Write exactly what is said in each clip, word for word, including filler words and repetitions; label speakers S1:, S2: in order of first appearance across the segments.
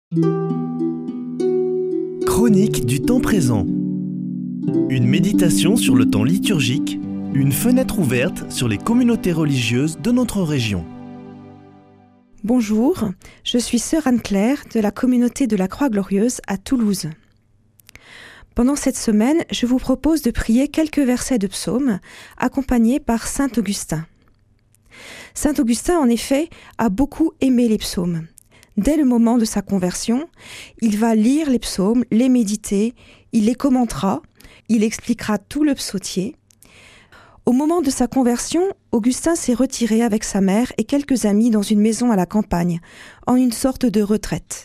S1: Chronique du temps présent. Une méditation sur le temps liturgique, une fenêtre ouverte sur les communautés religieuses de notre région.
S2: Bonjour, je suis sœur Anne-Claire de la communauté de la Croix-Glorieuse à Toulouse. Pendant cette semaine, je vous propose de prier quelques versets de psaumes accompagnés par saint Augustin. Saint Augustin, en effet, a beaucoup aimé les psaumes. Dès le moment de sa conversion, il va lire les psaumes, les méditer, il les commentera, il expliquera tout le psautier. Au moment de sa conversion, Augustin s'est retiré avec sa mère et quelques amis dans une maison à la campagne, en une sorte de retraite.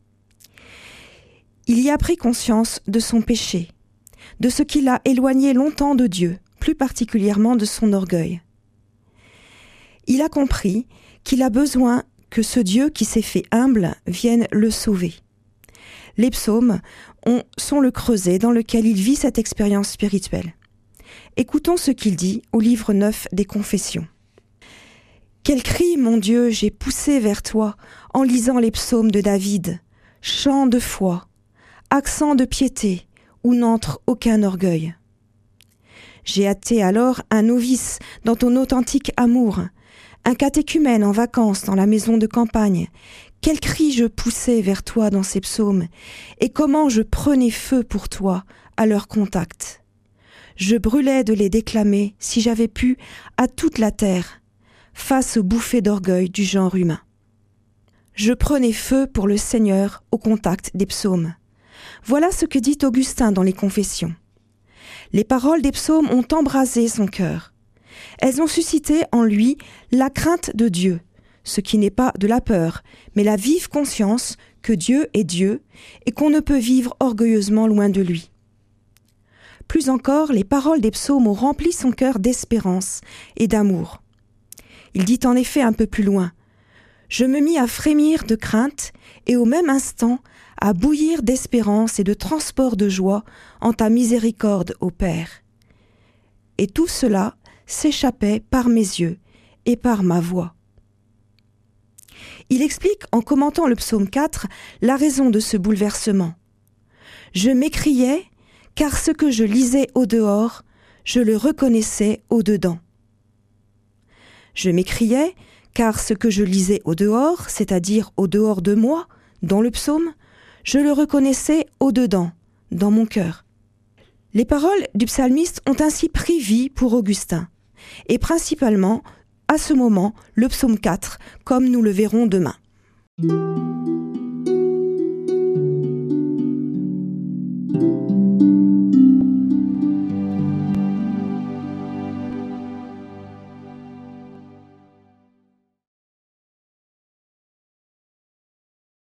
S2: Il y a pris conscience de son péché, de ce qui l'a éloigné longtemps de Dieu, plus particulièrement de son orgueil. Il a compris qu'il a besoin que ce Dieu qui s'est fait humble vienne le sauver. Les psaumes ont, sont le creuset dans lequel il vit cette expérience spirituelle. Écoutons ce qu'il dit au livre neuf des Confessions. « Quel cri, mon Dieu, j'ai poussé vers toi en lisant les psaumes de David, chant de foi, accent de piété, où n'entre aucun orgueil. J'ai hâté alors un novice dans ton authentique amour, un catéchumène en vacances dans la maison de campagne. Quel cri je poussais vers toi dans ces psaumes, et comment je prenais feu pour toi à leur contact. Je brûlais de les déclamer, si j'avais pu, à toute la terre, face aux bouffées d'orgueil du genre humain. Je prenais feu pour le Seigneur au contact des psaumes. Voilà ce que dit Augustin dans les Confessions. Les paroles des psaumes ont embrasé son cœur. Elles ont suscité en lui la crainte de Dieu, ce qui n'est pas de la peur, mais la vive conscience que Dieu est Dieu et qu'on ne peut vivre orgueilleusement loin de lui. Plus encore, les paroles des psaumes ont rempli son cœur d'espérance et d'amour. Il dit en effet un peu plus loin « Je me mis à frémir de crainte et au même instant à bouillir d'espérance et de transport de joie en ta miséricorde, ô Père. Et tout cela s'échappait par mes yeux et par ma voix. » Il explique en commentant le psaume quatre la raison de ce bouleversement. « Je m'écriais, car ce que je lisais au dehors, je le reconnaissais au dedans. » Je m'écriais, car ce que je lisais au dehors, c'est-à-dire au dehors de moi, dans le psaume, je le reconnaissais au dedans, dans mon cœur. Les paroles du psalmiste ont ainsi pris vie pour Augustin, et principalement, à ce moment, le psaume quatre, comme nous le verrons demain.